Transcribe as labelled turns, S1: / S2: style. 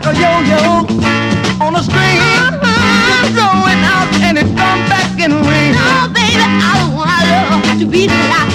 S1: a yo-yo on a string. You throw it out and it comes back in a ring.
S2: No, baby, I don't want love to be like